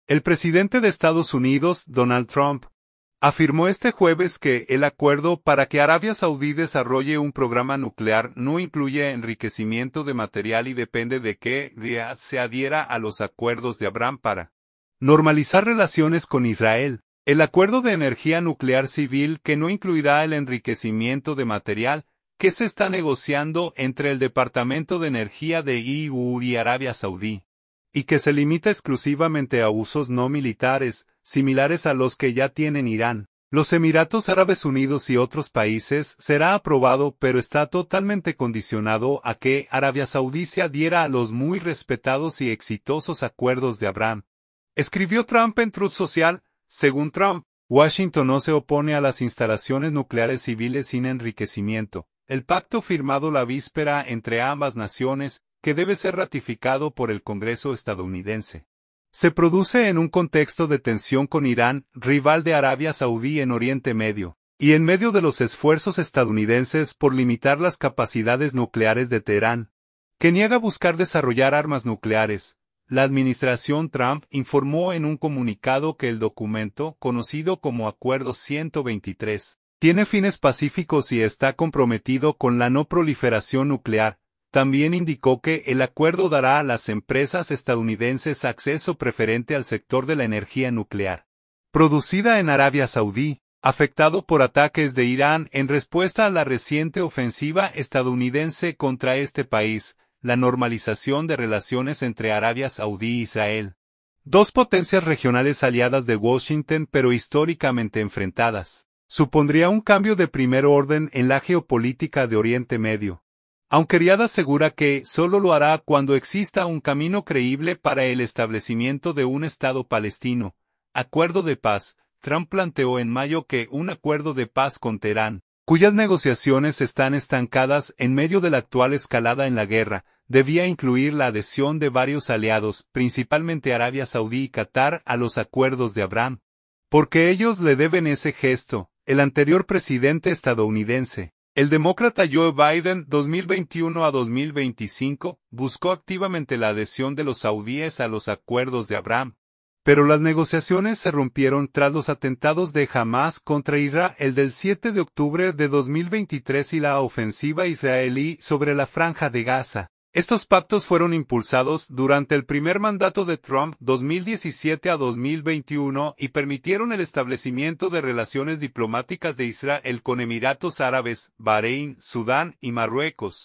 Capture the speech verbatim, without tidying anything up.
El presidente de Estados Unidos, Donald Trump, afirmó este jueves que el acuerdo para que Arabia Saudí desarrolle un programa nuclear no incluye enriquecimiento de material y depende de que Riad se adhiera a los acuerdos de Abraham para normalizar relaciones con Israel. El acuerdo de energía nuclear civil que no incluirá el enriquecimiento de material, que se está negociando entre el Departamento de Energía de E U y Arabia Saudí, y que se limita exclusivamente a usos no militares, similares a los que ya tienen Irán, los Emiratos Árabes Unidos y otros países, será aprobado pero está totalmente condicionado a que Arabia Saudí se adhiera a los muy respetados y exitosos acuerdos de Abraham. Escribió Trump en Truth Social. Según Trump, Washington no se opone a las instalaciones nucleares civiles sin enriquecimiento. El pacto firmado la víspera entre ambas naciones, que debe ser ratificado por el Congreso estadounidense, se produce en un contexto de tensión con Irán, rival de Arabia Saudí en Oriente Medio, y en medio de los esfuerzos estadounidenses por limitar las capacidades nucleares de Teherán, que niega buscar desarrollar armas nucleares. La administración Trump informó en un comunicado que el documento, conocido como Acuerdo ciento veintitrés, tiene fines pacíficos y está comprometido con la no proliferación nuclear. También indicó que el acuerdo dará a las empresas estadounidenses acceso preferente al sector de la energía nuclear, producida en Arabia Saudí, afectado por ataques de Irán en respuesta a la reciente ofensiva estadounidense contra este país. La normalización de relaciones entre Arabia Saudí e Israel, dos potencias regionales aliadas de Washington pero históricamente enfrentadas, supondría un cambio de primer orden en la geopolítica de Oriente Medio. Aunque Riad asegura que solo lo hará cuando exista un camino creíble para el establecimiento de un Estado palestino. Acuerdo de paz. Trump planteó en mayo que un acuerdo de paz con Teherán, cuyas negociaciones están estancadas en medio de la actual escalada en la guerra, debía incluir la adhesión de varios aliados, principalmente Arabia Saudí y Qatar, a los acuerdos de Abraham. Porque ellos le deben ese gesto. El anterior presidente estadounidense, el demócrata Joe Biden, dos mil veintiuno a dos mil veinticinco, buscó activamente la adhesión de los saudíes a los acuerdos de Abraham. Pero las negociaciones se rompieron tras los atentados de Hamas contra Israel del siete de octubre de dos mil veintitrés y la ofensiva israelí sobre la Franja de Gaza. Estos pactos fueron impulsados durante el primer mandato de Trump dos mil diecisiete a dos mil veintiuno y permitieron el establecimiento de relaciones diplomáticas de Israel con Emiratos Árabes, Bahrein, Sudán y Marruecos.